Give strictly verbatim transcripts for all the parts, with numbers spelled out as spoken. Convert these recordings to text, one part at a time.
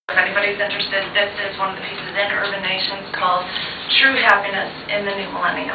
If anybody's interested, this is one of the pieces in Urban Nations called True Happiness in the New Millennium.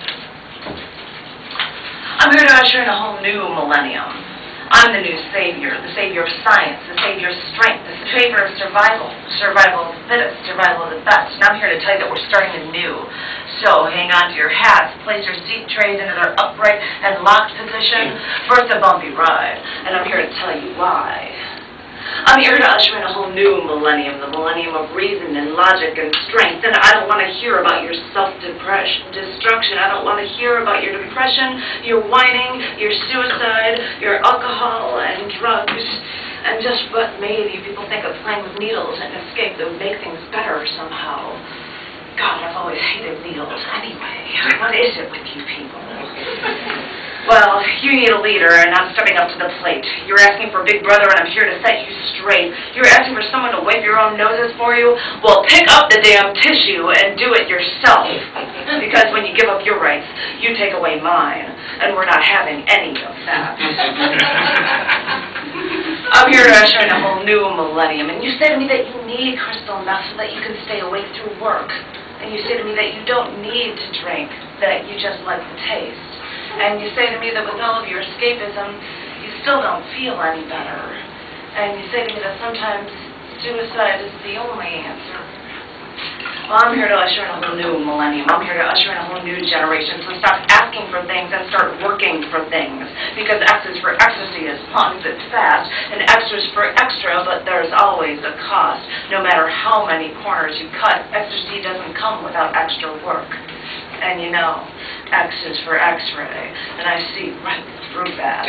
I'm here to usher in a whole new millennium. I'm the new savior, the savior of science, the savior of strength, the savior of survival, survival of the fittest, survival of the best. And I'm here to tell you that we're starting anew. So hang on to your hats, place your seat trays into their upright and locked position, for it's a bumpy ride. And I'm here to tell you why. I'm here to usher in a whole new millennium, the millennium of reason and logic and strength. And I don't want to hear about your self-destruction. I don't want to hear about your depression, your whining, your suicide, your alcohol and drugs, and just what maybe people think of playing with needles and escape that would make things better somehow. God, I've always hated needles anyway. What is it with you people? Well, you need a leader, and I'm stepping up to the plate. You're asking for Big Brother, and I'm here to set you straight. You're asking for someone to wipe your own noses for you? Well, pick up the damn tissue and do it yourself. Because when you give up your rights, you take away mine, and we're not having any of that. I'm here to usher in a whole new millennium, and you say to me that you need crystal meth so that you can stay awake through work. And you say to me that you don't need to drink, that you just like the taste. And you say to me that with all of your escapism, you still don't feel any better. And you say to me that sometimes suicide is the only answer. Well, I'm here to usher in a whole new millennium. I'm here to usher in a whole new generation. So stop asking for things and start working for things. Because X is for ecstasy as long as it's fast, and extra is for extra, but there's always a cost. No matter how many corners you cut, ecstasy doesn't come without extra work. And you know, X is for X-ray, and I see right through that.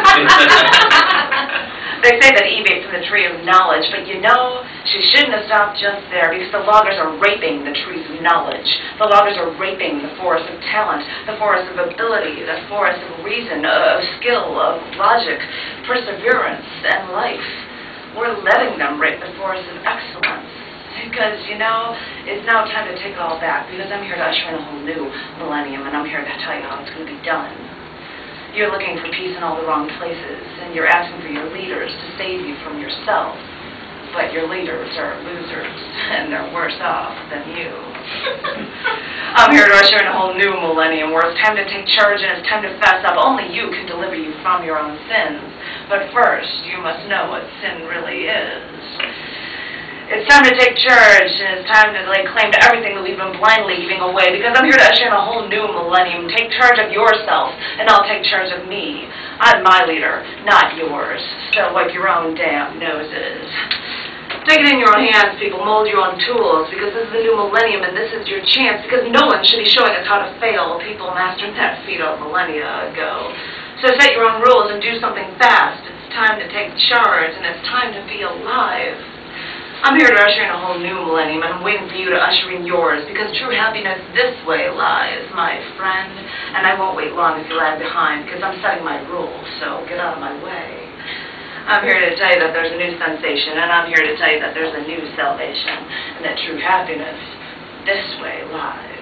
They say that Eve ate from the tree of knowledge, but you know, she shouldn't have stopped just there, because the loggers are raping the trees of knowledge. The loggers are raping the forest of talent, the forest of ability, the forest of reason, of skill, of logic, perseverance, and life. We're letting them rape the forest of excellence. Because, you know, it's now time to take it all back, because I'm here to usher in a whole new millennium, and I'm here to tell you how it's going to be done. You're looking for peace in all the wrong places, and you're asking for your leaders to save you from yourself. But your leaders are losers, and they're worse off than you. I'm here to usher in a whole new millennium where it's time to take charge and it's time to fess up. Only you can deliver you from your own sins. But first, you must know what sin really is. It's time to take charge, and it's time to lay claim to everything that we've been blindly giving away, because I'm here to usher in a whole new millennium. Take charge of yourself, and I'll take charge of me. I'm my leader, not yours. So wipe your own damn noses. Take it in your own hands, people. Mold your own tools, because this is the new millennium, and this is your chance, because no one should be showing us how to fail. People mastered that feat a millennia ago. So set your own rules and do something fast. It's time to take charge, and it's time to be alive. I'm here to usher in a whole new millennium, and I'm waiting for you to usher in yours, because true happiness this way lies, my friend. And I won't wait long if you lag behind, because I'm setting my rules, so get out of my way. I'm here to tell you that there's a new sensation, and I'm here to tell you that there's a new salvation, and that true happiness this way lies.